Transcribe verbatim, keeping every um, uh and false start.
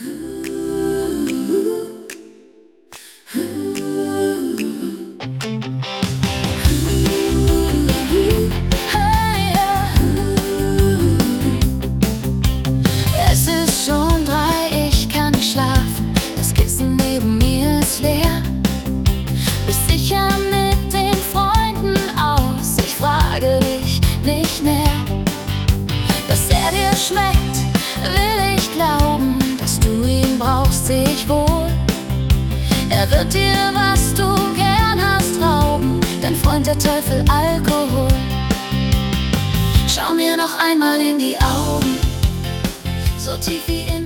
Es ist schon drei, ich kann nicht schlafen. Das Kissen neben mir ist leer. Bist sicher mit den Freunden aus? Ich frage dich nicht mehr. Dass er dir schmeckt, will ich glauben. Dass du ihn brauchst, seh ich wohl. Er wird dir, was du gern hast, rauben. Dein Freund, der Teufel, Alkohol. Schau mir noch einmal in die Augen, so tief wie in